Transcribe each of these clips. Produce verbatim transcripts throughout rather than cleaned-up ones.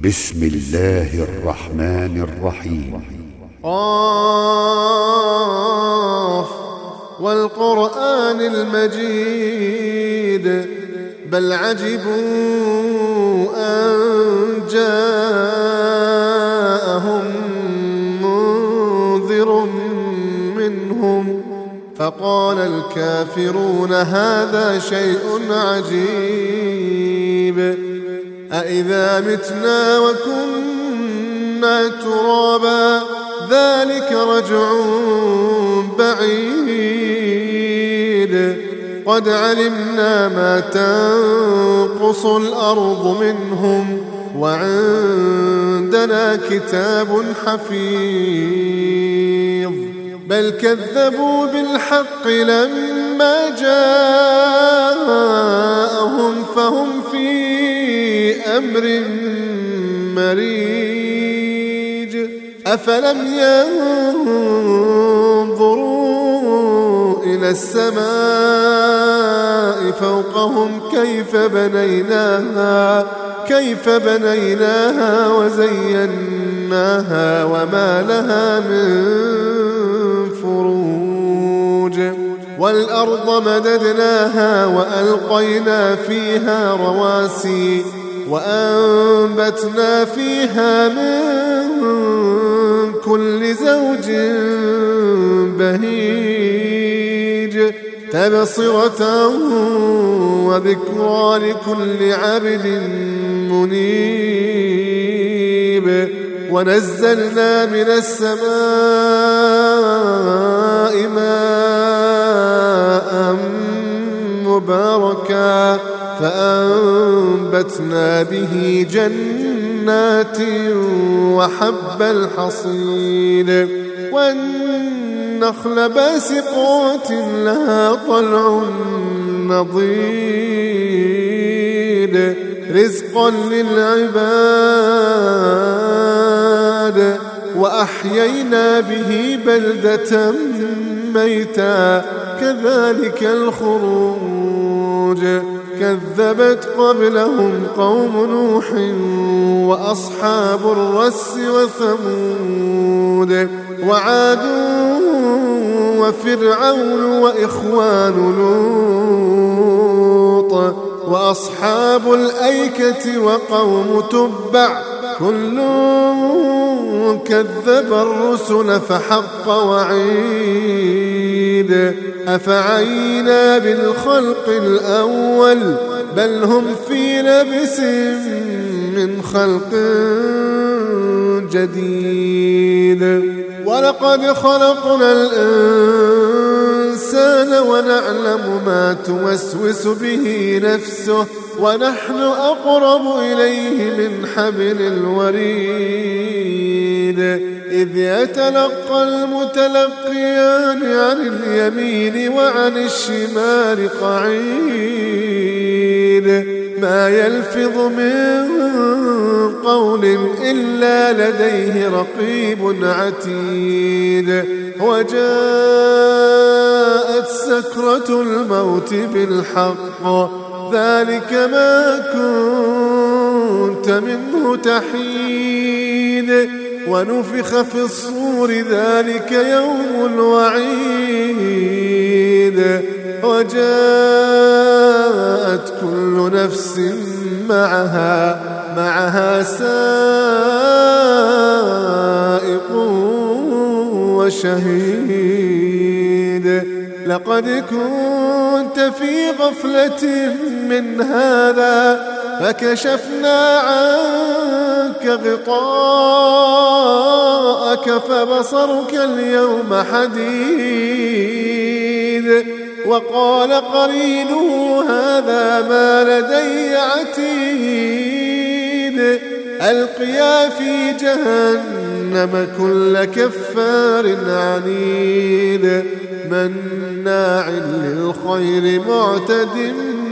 بسم الله الرحمن الرحيم. قاف والقرآن المجيد بل عجبوا أن جاءهم منذر منهم فقال الكافرون هذا شيء عجيب أإذا متنا وكنا ترابا ذلك رجع بعيد قد علمنا ما تنقص الأرض منهم وعندنا كتاب حفيظ بل كذبوا بالحق لما جاءهم فهم في أمر مريج أفلم ينظروا إلى السماء فوقهم كيف بنيناها كيف بنيناها وزيناها وما لها من فروج والأرض مددناها وألقينا فيها رواسي وأنبتنا فيها من كل زوج بهيج تبصرة وذكرى لكل عبد منيب ونزلنا من السماء ماء مباركا فأنبتنا به جنات وحب الحصيد والنخل باسقات لها طلع نضيد رزقا للعباد وأحيينا به بلدة ميتا كذلك الخروج كذبت قبلهم قوم نوح وأصحاب الرس وثمود وعاد وفرعون وإخوان لوط وأصحاب الأيكة وقوم تبع كل كذب الرسل فحق وعيد أفعينا بالخلق الأول بل هم في لبس من خلق جديد ولقد خلقنا الإنسان ونعلم ما توسوس به نفسه ونحن أقرب إليه من حبل الوريد إذ يتلقى المتلقيان عن اليمين وعن الشمال قعيد ما يلفظ من قول إلا لديه رقيب عتيد وجاءت سكرة الموت بالحق ذلك ما كنت منه تحيد ونفخ في الصور ذلك يوم الوعيد وجاءت كل نفس معها معها سائق وشهيد لقد كنت في غفلة من هذا فكشفنا عنك غطاءك فبصرك اليوم حديد وقال قرينه هذا ما لدي عتيد ألقيا في جهنم كل كفار عنيد مناع للخير معتد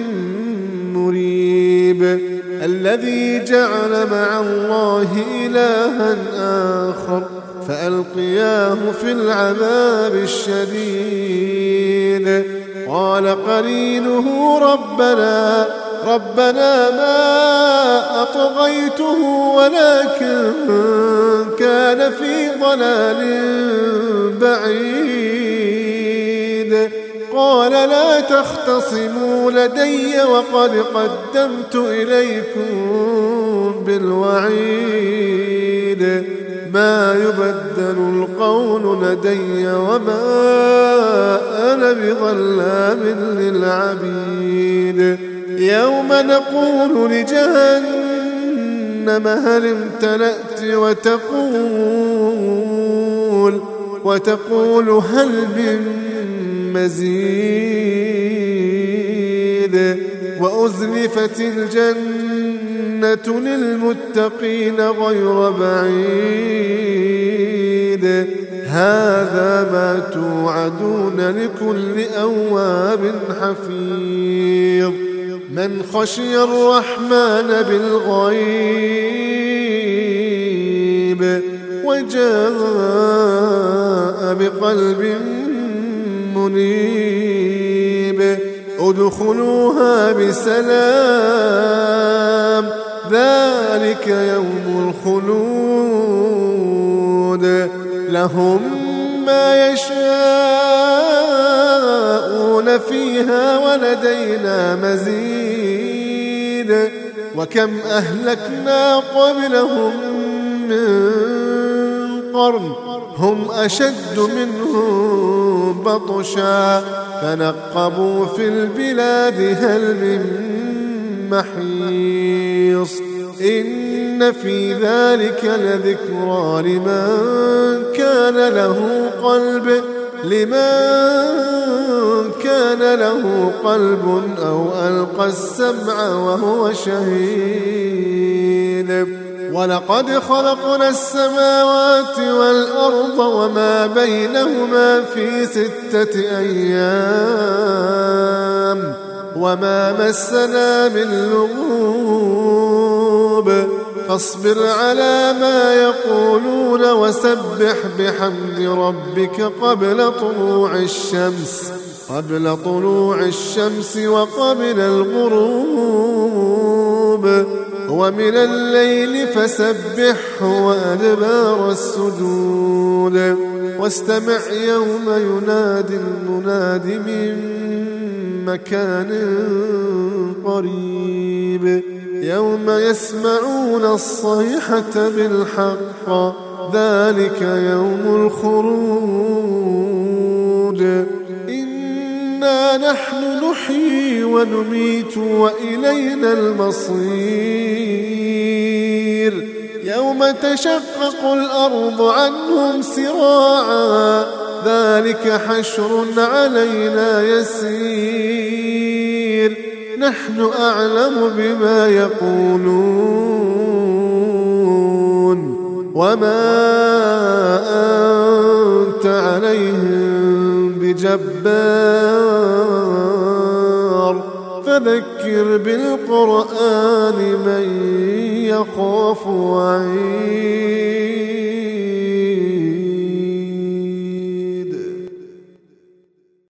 مريب الذي جعل مع الله إلها آخر فألقياه في العذاب الشديد قال قرينه ربنا ربنا ما أطغيته ولكن كان في ضلال بعيد. قال لا تختصموا لدي وقد قدمت إليكم بالوعيد. ما يبدل القول لدي وما أنا بظلام للعبيد. يوم نقول لجهنم هل امتلأت وتقول وتقول هل من مزيد. وأزلفت الجنة للمتقين غير بعيد. هذا ما توعدون لكل أواب حفيظ. من خشي الرحمن بالغيب وجاء بقلب منيب ادخلوها بسلام ذلك يوم الخلود. لهم ما يشاءون فيها ولدينا مزيد. وكم أهلكنا قبلهم من قرن هم أشد منهم بطشا فنقبوا في البلاد هل من محيص. إن في ذلك لذكرى لمن كان له قلب لمن كان له قلب أو ألقى السمع وهو شهيد. ولقد خلقنا السماوات والأرض وما بينهما في ستة أيام وما مسنا من لغوب. فاصبر على ما يقولون وسبح بحمد ربك قبل طلوع الشمس قبل طلوع الشمس وقبل الغروب ومن الليل فسبحه وأدبار السجود. واستمع يوم ينادي المناد من مكان قريب. يوم يسمعون الصيحة بالحق ذلك يوم الخروج. إنا نحن نحيي ونميت وإلينا المصير. يوم تشقق الأرض عنهم سراعا ذلك حشر علينا يسير. نحن أعلم بما يقولون وما أنت عليهم بجبار. فذكر بالقرآن من يخاف وعيد.